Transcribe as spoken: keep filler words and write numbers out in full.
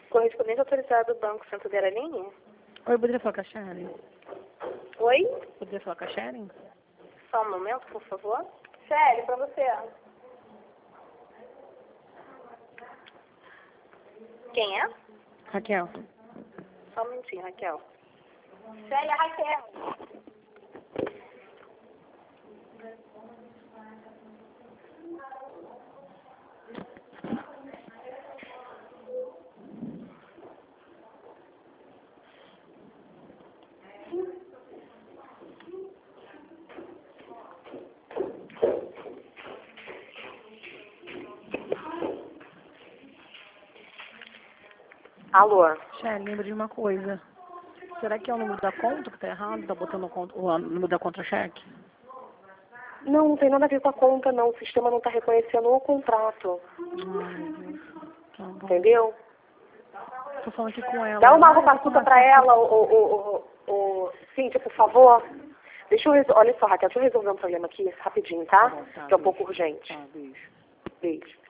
Correspondente autorizado do Banco Santander à linha? Oi, eu poderia falar com a Sharon? Oi? Poderia falar com a Sharon? Só um momento, por favor. Sério, pra você. Quem é? Raquel. Só um minutinho, Raquel. Célia, Raquel. Alô? Sharon, lembra de uma coisa. Será que é o número da conta que tá errado? Tá botando o, conta, o número da contra-cheque? Não, não tem nada a ver com a conta, não. O sistema não está reconhecendo o contrato. Ai, meu Deus. Tá bom. Entendeu? Tô falando aqui com ela. Dá uma Ai, nova eu tô com consulta uma pra ela, o, o, o, o... Cíntia, por favor. Deixa eu resolver. Olha só, Raquel, deixa eu resolver um problema aqui rapidinho, tá? Tá bom, tá, Que é um beijo. pouco urgente. Tá, beijo. Beijo.